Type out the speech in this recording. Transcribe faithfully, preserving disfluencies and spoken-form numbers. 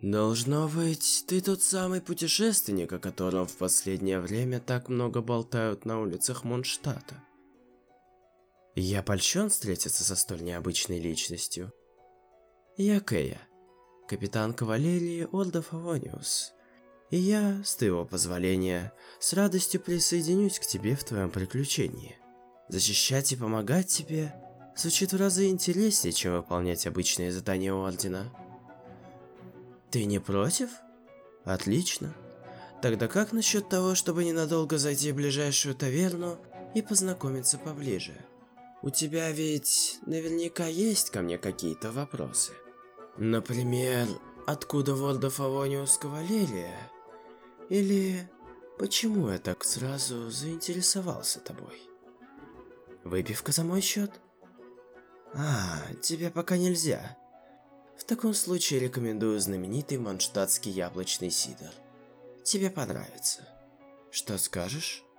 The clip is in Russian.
Должно быть, ты тот самый путешественник, о котором в последнее время так много болтают на улицах Mondstadt. Я польщен встретиться со столь необычной личностью. Я Кея, капитан кавалерии Орда Фавониус. И я, с твоего позволения, с радостью присоединюсь к тебе в твоем приключении. Защищать и помогать тебе звучит в разы интереснее, чем выполнять обычные задания Ордена. Ты не против? Отлично. Тогда как насчет того, чтобы ненадолго зайти в ближайшую таверну и познакомиться поближе? У тебя ведь наверняка есть ко мне какие-то вопросы. Например, откуда в Орда Фавониус кавалерия? Или почему я так сразу заинтересовался тобой? Выпивка за мой счет? А, тебе пока нельзя. В таком случае рекомендую знаменитый манштатский яблочный сидр. Тебе понравится. Что скажешь?